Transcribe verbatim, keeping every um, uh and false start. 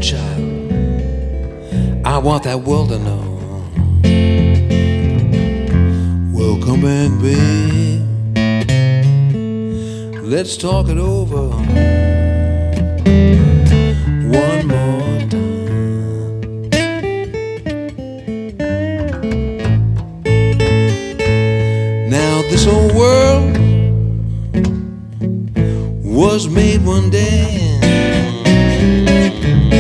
child. I want that world to know. Welcome back, babe. Let's talk it over one more time. Now this whole world was made one day.